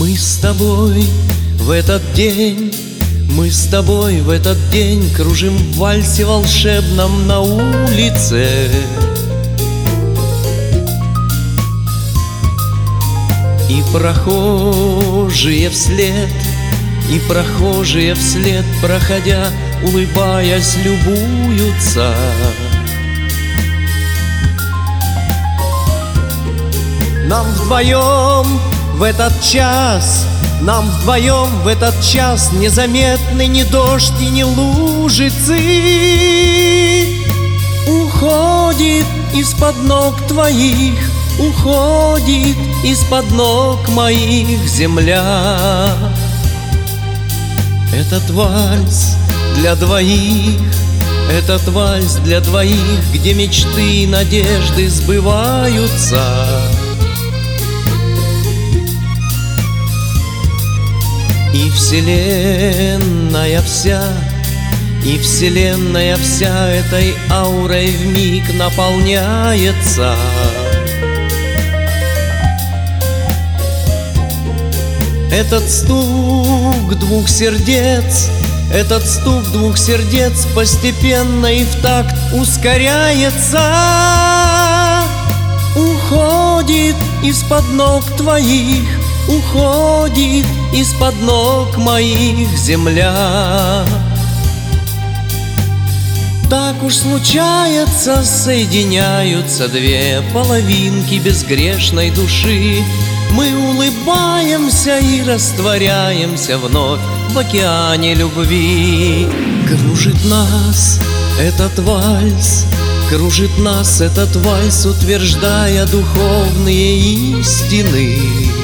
Мы с тобой в этот день, мы с тобой в этот день кружим в вальсе волшебном на улице. И прохожие вслед, и прохожие вслед, проходя, улыбаясь, любуются. Нам вдвоем в этот час, нам вдвоем в этот час незаметны ни дождь и ни лужицы. Уходит из-под ног твоих, уходит из-под ног моих земля. Этот вальс для двоих, этот вальс для двоих, где мечты и надежды сбываются. И вселенная вся, и вселенная вся этой аурой вмиг наполняется. Этот стук двух сердец, этот стук двух сердец постепенно и в такт ускоряется. Уходит из-под ног твоих, уходит из-под ног моих земля. Так уж случается, соединяются две половинки безгрешной души. Мы улыбаемся и растворяемся вновь в океане любви. Кружит нас этот вальс, кружит нас этот вальс, утверждая духовные истины.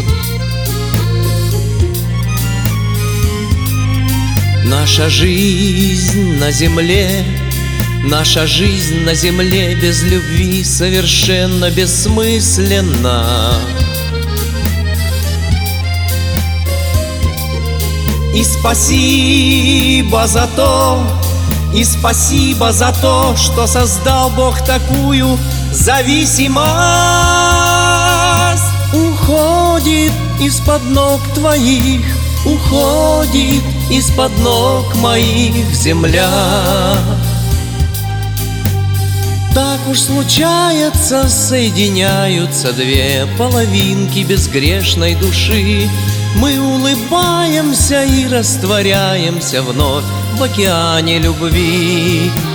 Наша жизнь на земле, наша жизнь на земле без любви совершенно бессмысленна. И спасибо за то, и спасибо за то, что создал Бог такую зависимость. Уходит из-под ног твоих, уходит из-под ног моих земля. Так уж случается, соединяются две половинки безгрешной души. Мы улыбаемся и растворяемся вновь в океане любви.